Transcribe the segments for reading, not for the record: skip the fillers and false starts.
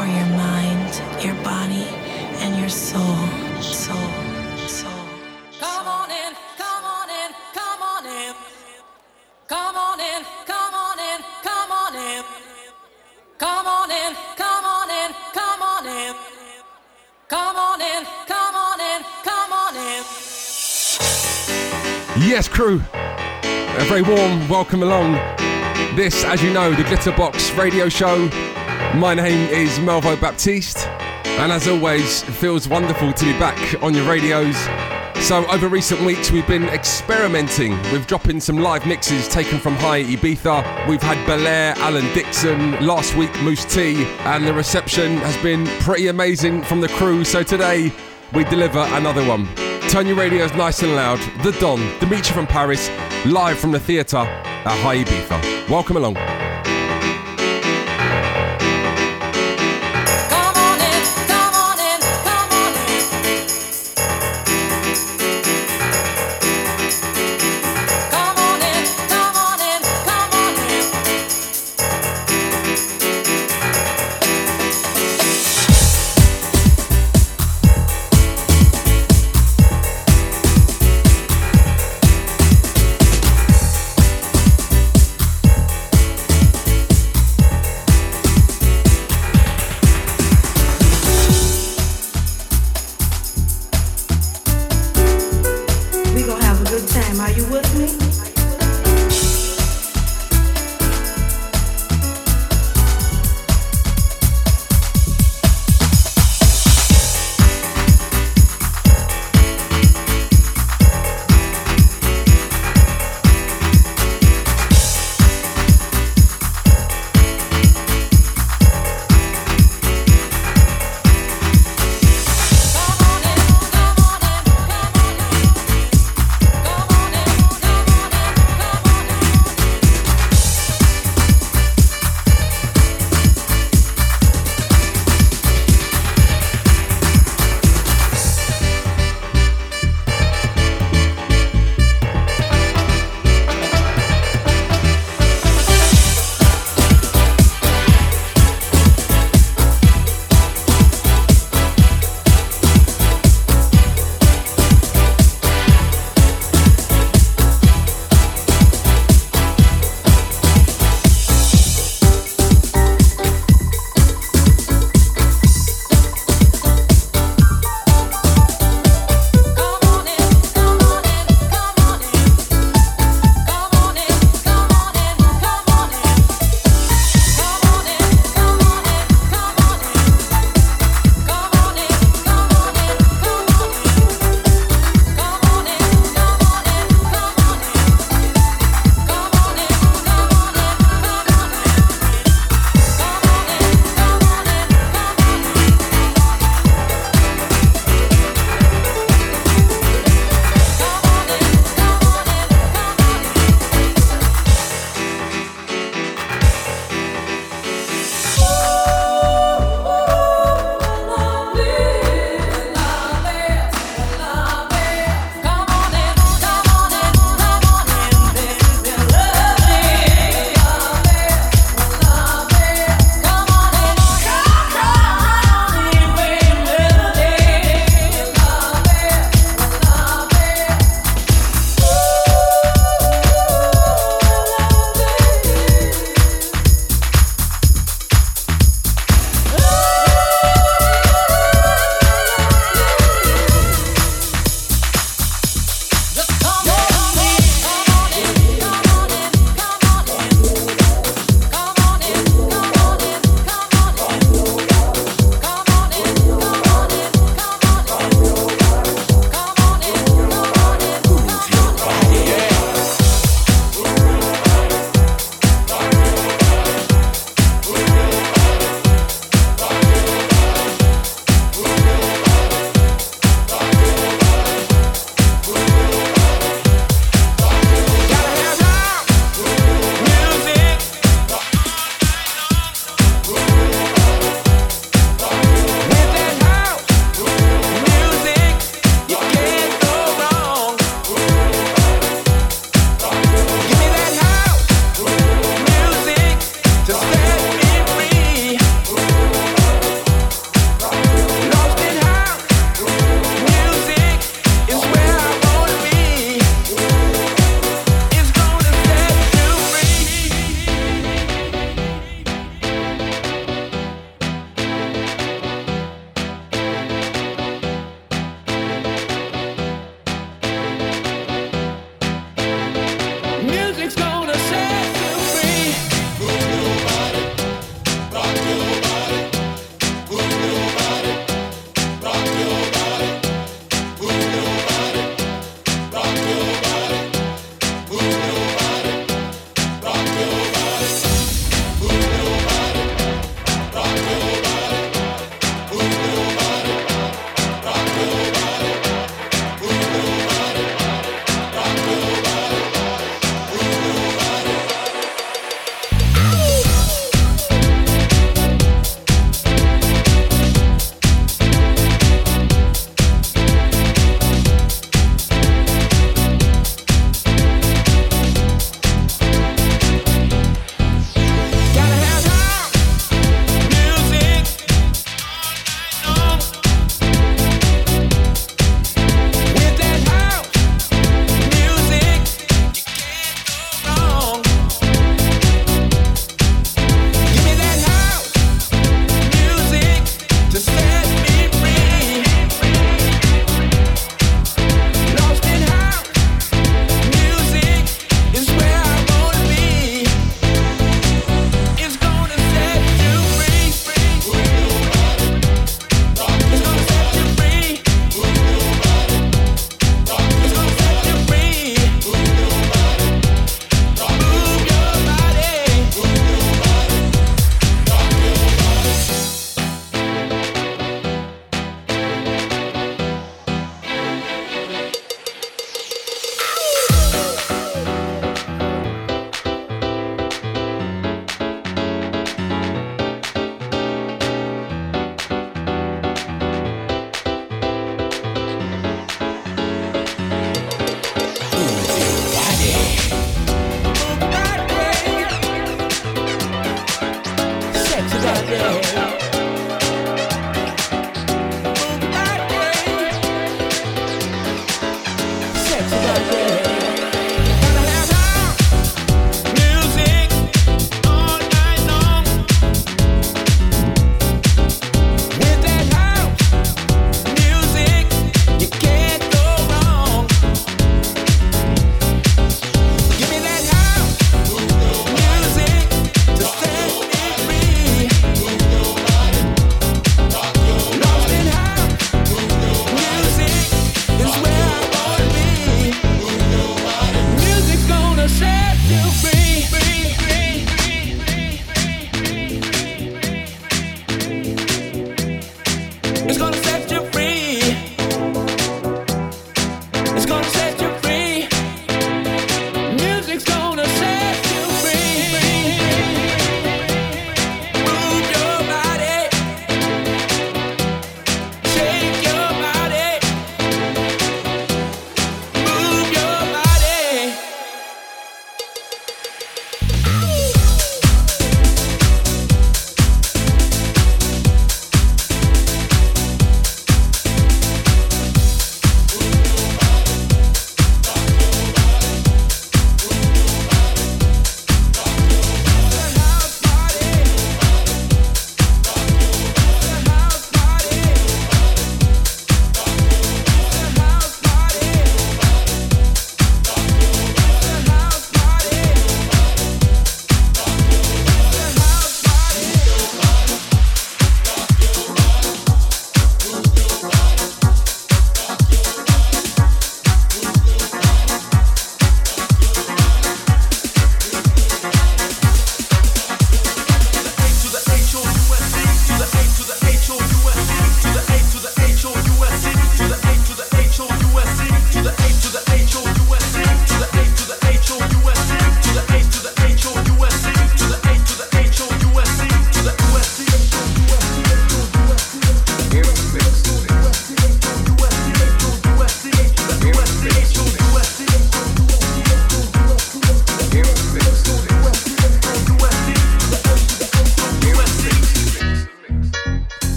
for your mind, your body, and your soul. Soul. Come on in, come on in, come on in. Come on in, come on in, come on in. Come on in, come on in, come on in. Come on in, come on in, come on in. Yes, crew. A very warm welcome along. This, as you know, the Glitterbox radio show. My name is Melvo Baptiste, and as always, it feels wonderful to be back on your radios. So over recent weeks, we've been experimenting with dropping some live mixes taken from High Ibiza. We've had Belair, Alan Dixon, last week Moose T, and the reception has been pretty amazing from the crew. So today, we deliver another one. Turn your radios nice and loud. The Don, Dimitri from Paris, live from the theatre at High Ibiza. Welcome along.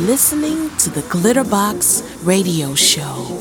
listening to the Glitterbox Radio Show.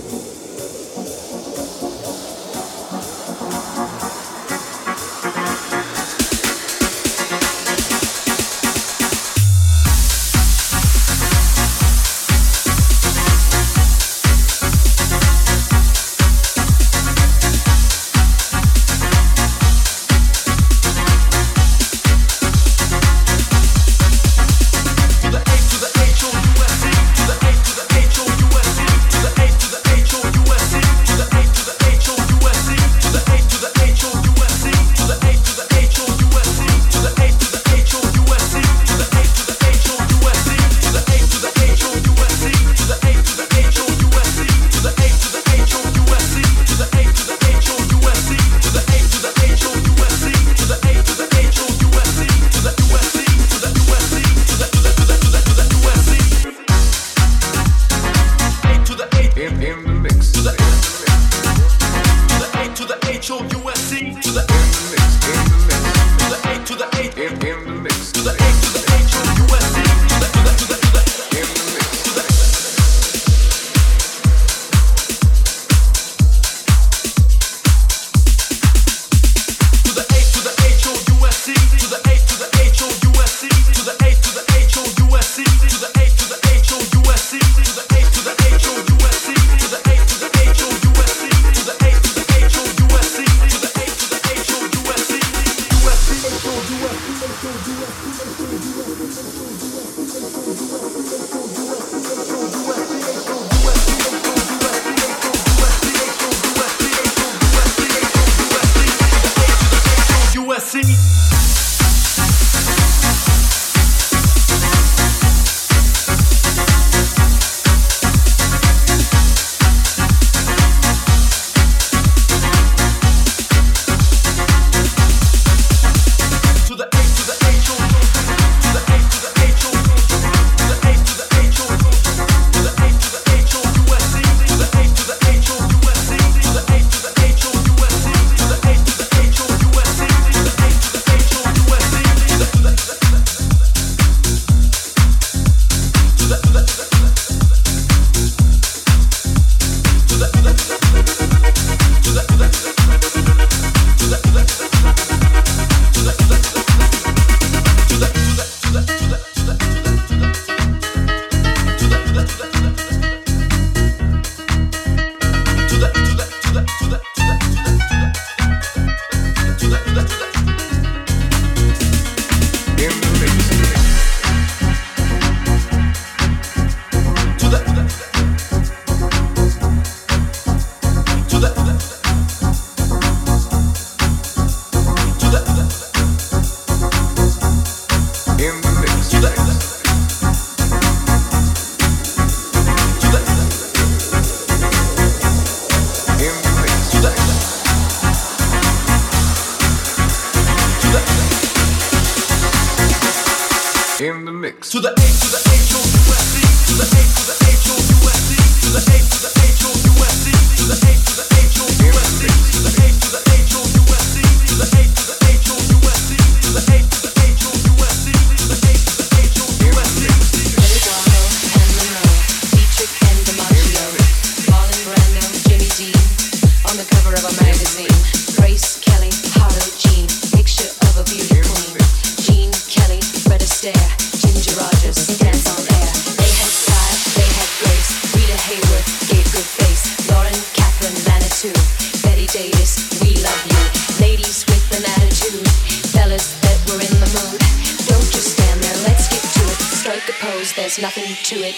There's nothing to it.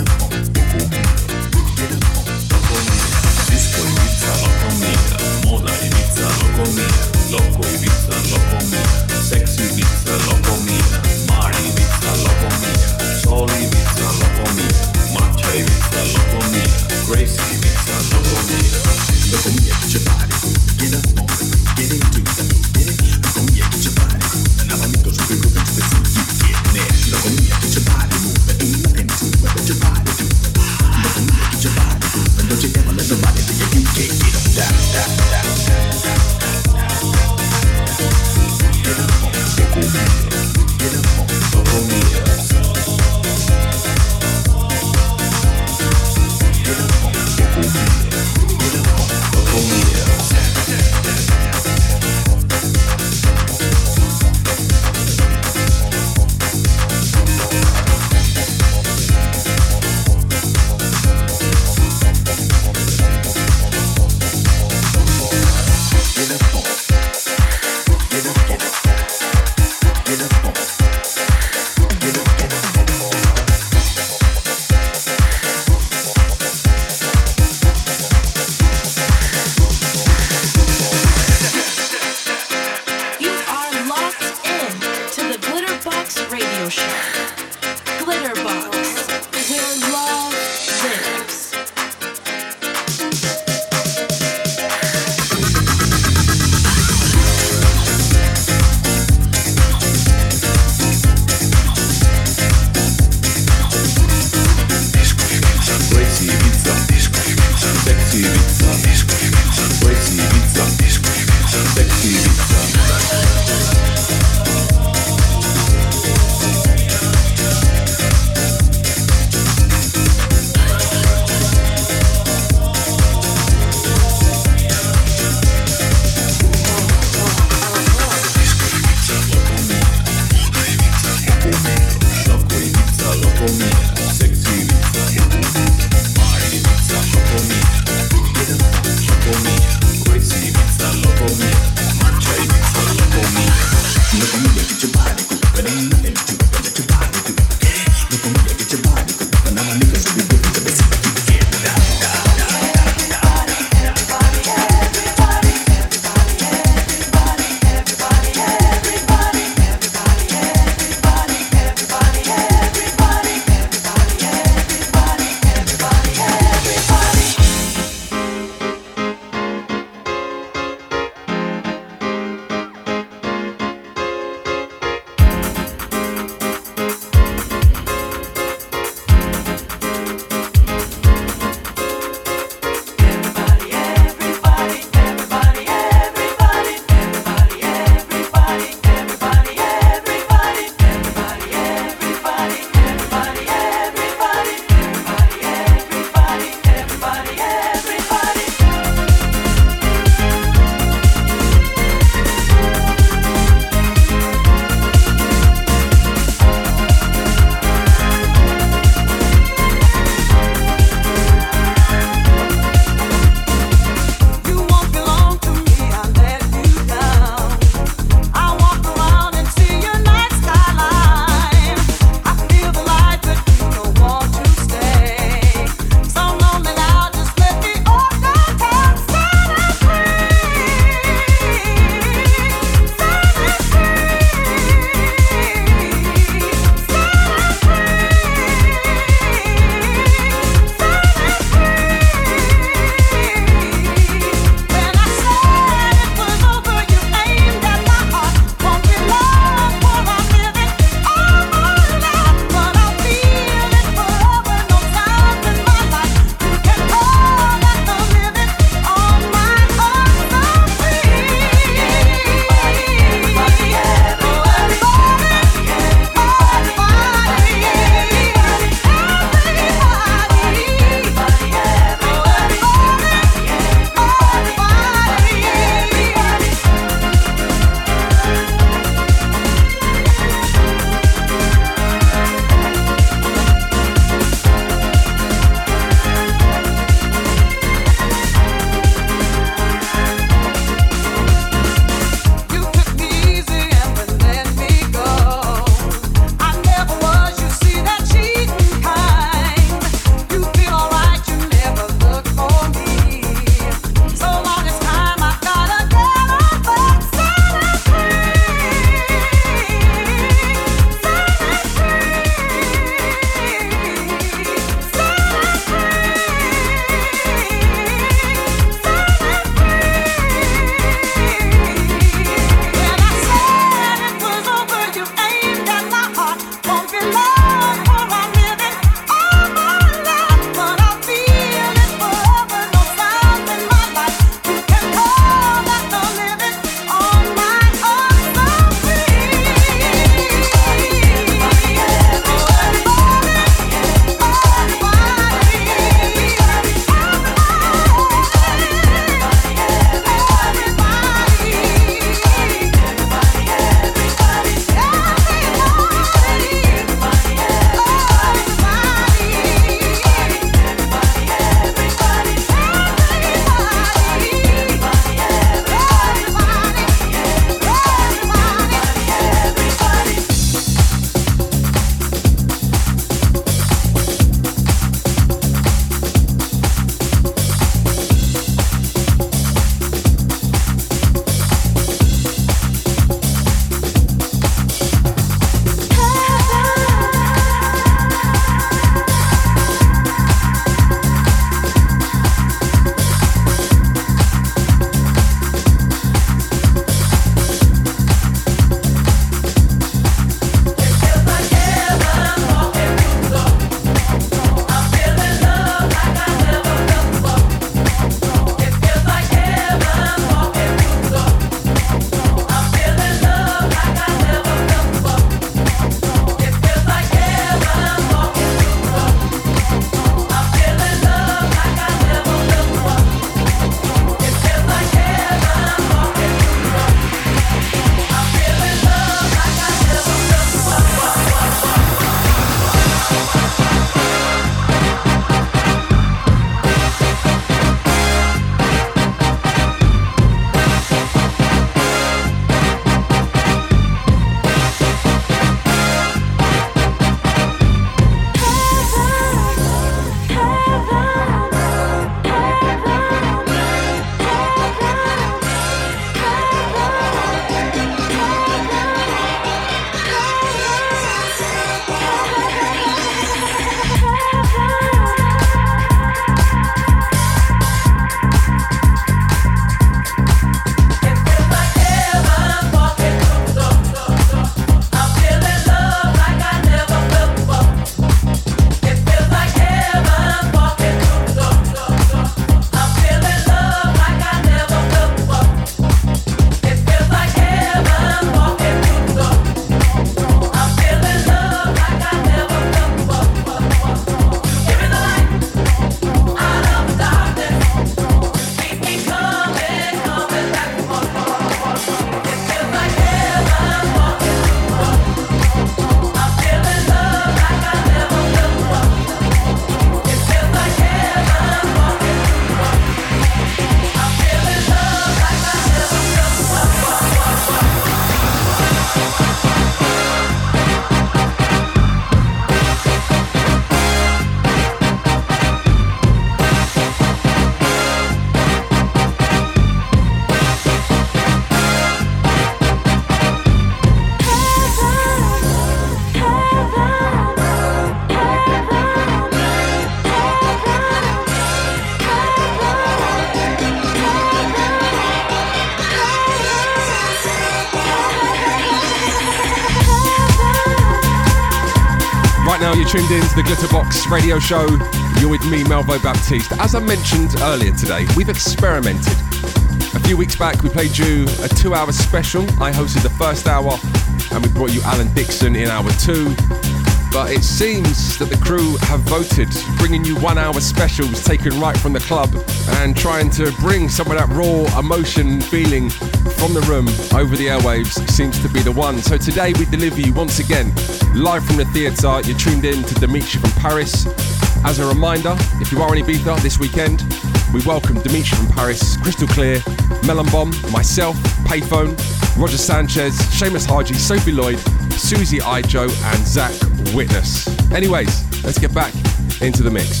Right now, you're tuned in to the Glitterbox radio show. You're with me, Melvo Baptiste. As I mentioned earlier today, we've experimented. A few weeks back, we played you a 2-hour special. I hosted the first hour, and we brought you Alan Dixon in hour 2. But it seems that the crew have voted, bringing you 1-hour specials taken right from the club and trying to bring some of that raw emotion feeling from the room over the airwaves seems to be the one. So today we deliver you once again live from the theatre. You're tuned in to Dimitri from Paris. As a reminder, if you are in Ibiza this weekend, we welcome Dimitri from Paris, Crystal Clear, Melon Bomb, myself, Payphone, Roger Sanchez, Seamus Haji, Sophie Lloyd, Susie Ijo and Zach Witness. Anyways, let's get back into the mix.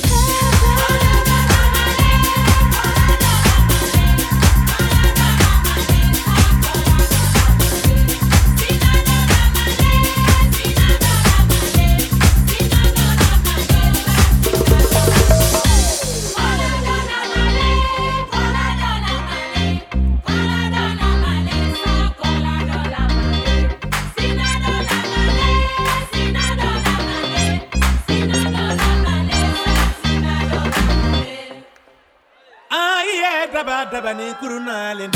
Dabani kurunale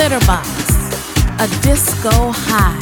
Glitterbox, a disco high.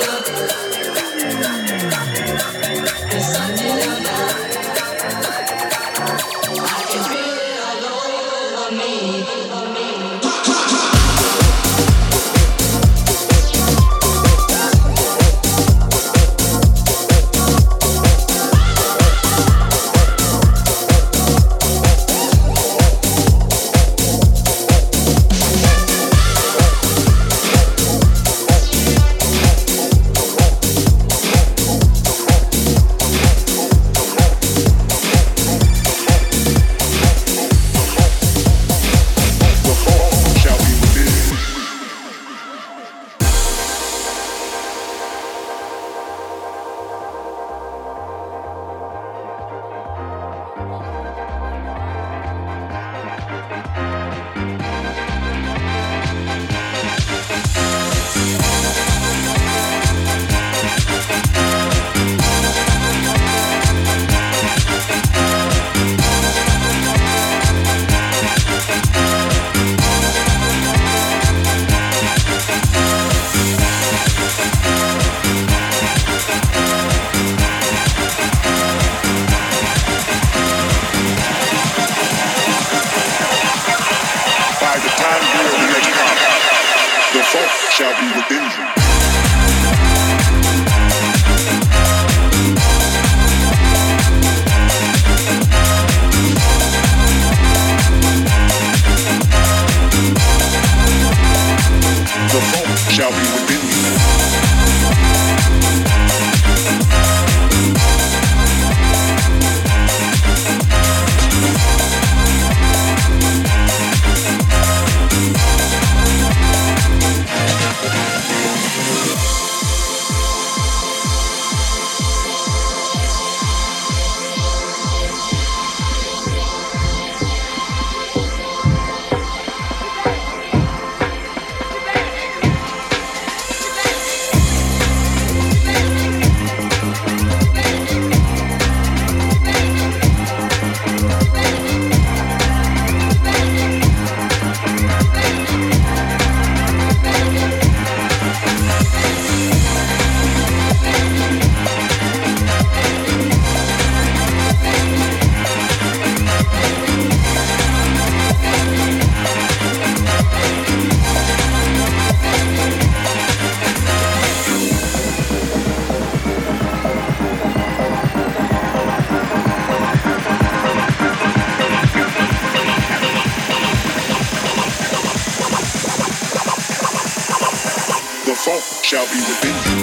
shall be within you.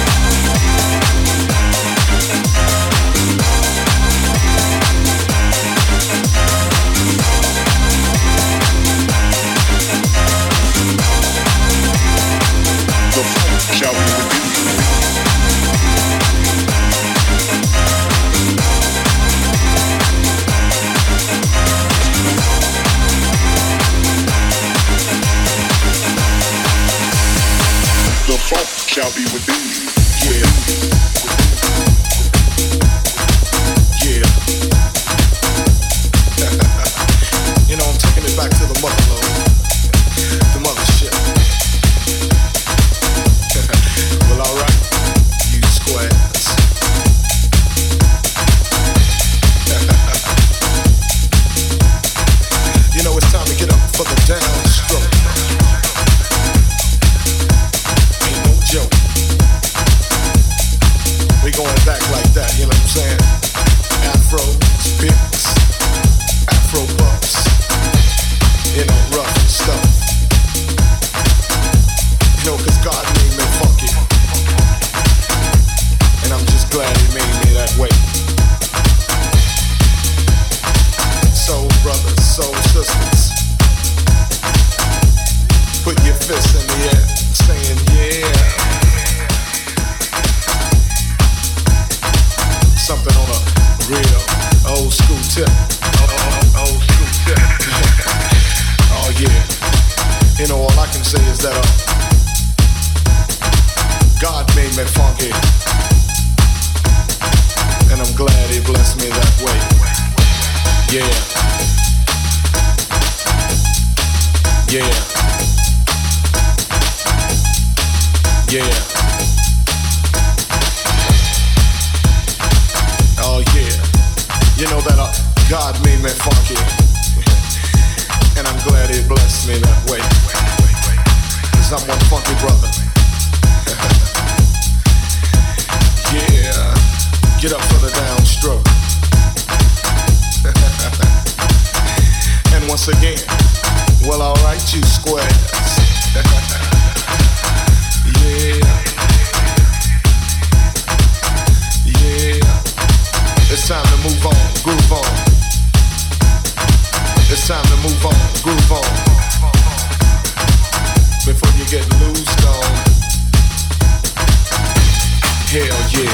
The funk shall be within you. The funk shall be within you. Yeah. Yeah. You know, I'm taking it back to the motherlode. The mothership. Well, alright. You squares. You know, it's time to get up for the downstroke. Joke. We going back like that, you know what I'm saying? Afros, picks, Afro puffs, you know, rough and stuff. You know, cause God made me funky. And I'm just glad He made me that way. Soul brothers, soul sisters, put your fists in the air, saying yeah. Something on a real old school tip. Old school tip. Oh yeah. You know, all I can say is that God made me funky, and I'm glad He blessed me that way. Yeah. Yeah. Yeah. God made me funky, and I'm glad He blessed me that way. 'Cause I'm one funky brother. Yeah, get up for the downstroke. And once again, well, alright, you squares. Yeah. It's time to move on, groove on. It's time to move on, groove on. Before you get loosed on. Hell yeah.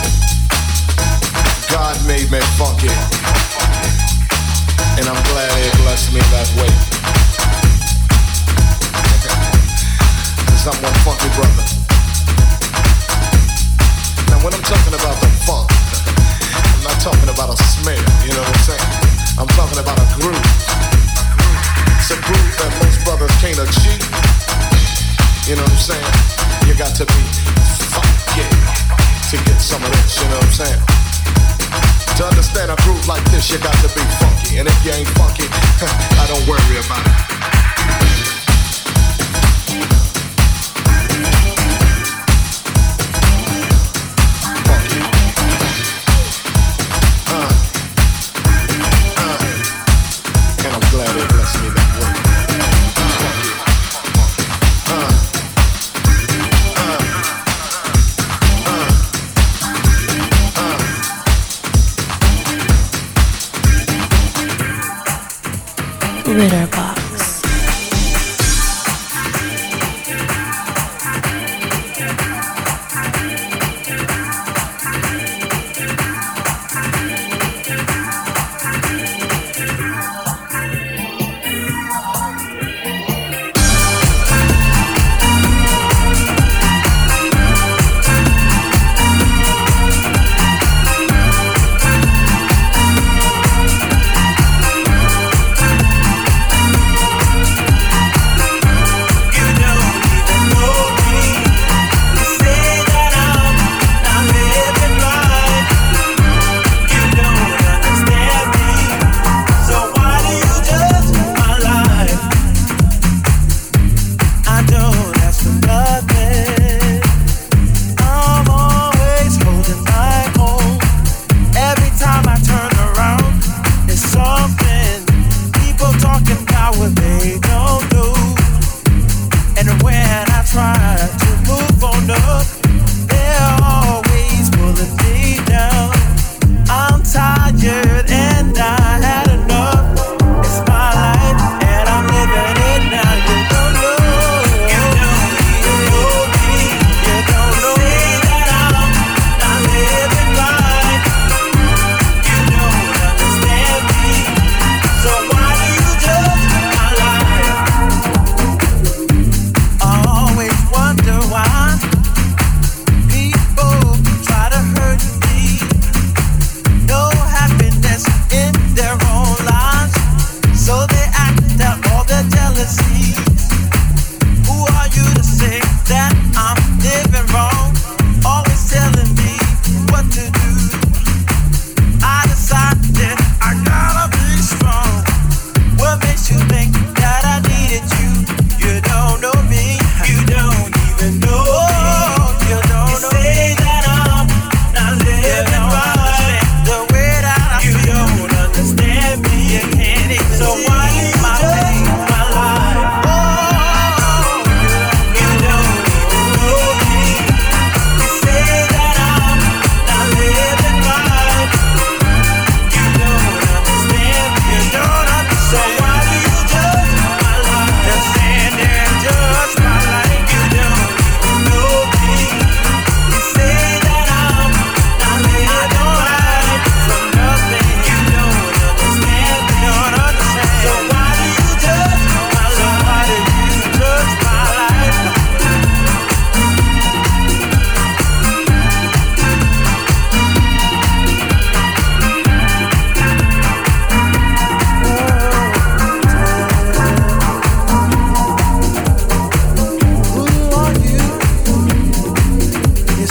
God made me funky, and I'm glad He blessed me that way. 'Cause I'm one funky brother. Now when I'm talking about the funk, I'm not talking about a smell, you know what I'm saying? I'm talking about a groove. It's a groove that most brothers can't achieve. You know what I'm saying? You got to be funky to get some of this, you know what I'm saying? To understand a groove like this, you got to be funky. And if you ain't funky, I don't worry about it. Litter box.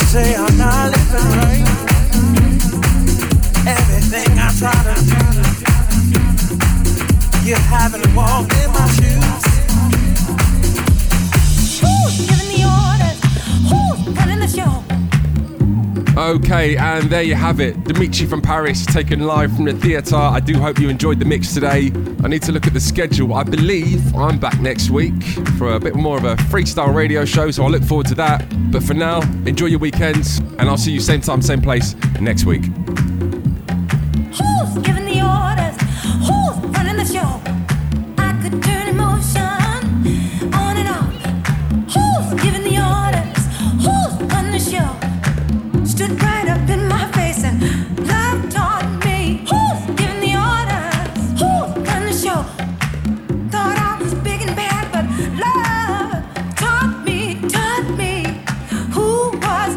try to do You haven't walked in my shoes. Who's giving the orders? Who's running the show? Okay, and there you have it. Dimitri from Paris, taken live from the theatre. I do hope you enjoyed the mix today. I need to look at the schedule. I believe I'm back next week for a bit more of a freestyle radio show, so I look forward to that. But for now, enjoy your weekends, and I'll see you same time, same place next week. Who's giving the orders? Who's running the show? I could turn emotion on and off. Who's giving the orders? Who's running the show? Stood right up in my face and love taught me. Who's giving the orders? Who's running the show? Thought I was big and bad, but love taught me who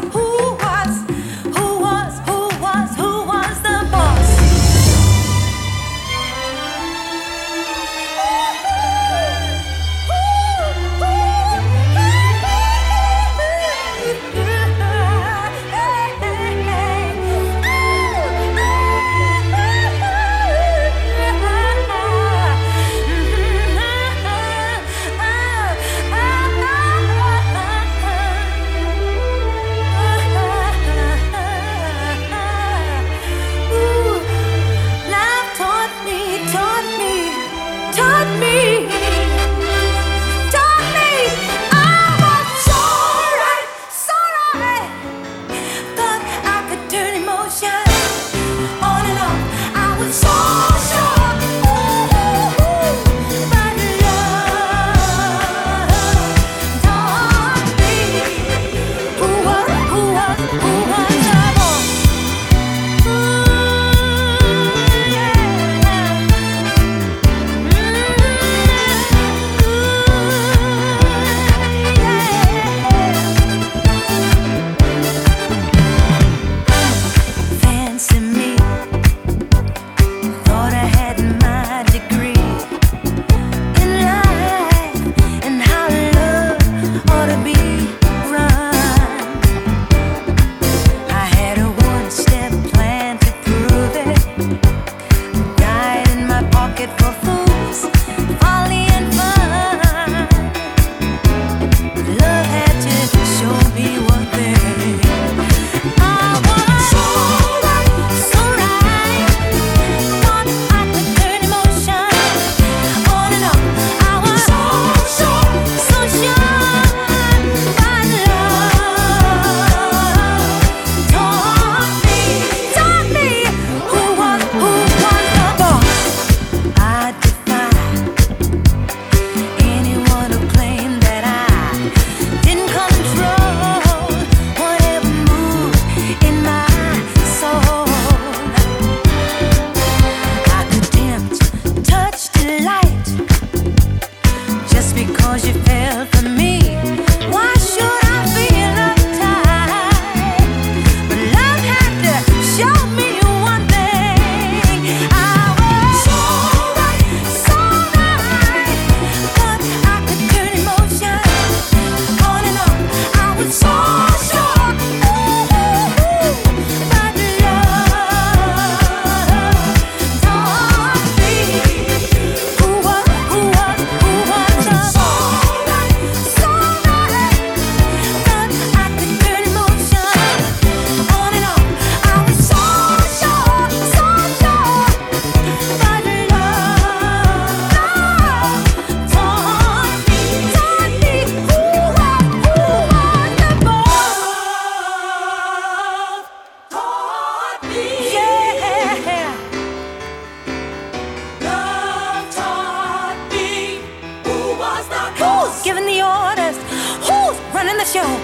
was the boss. Show.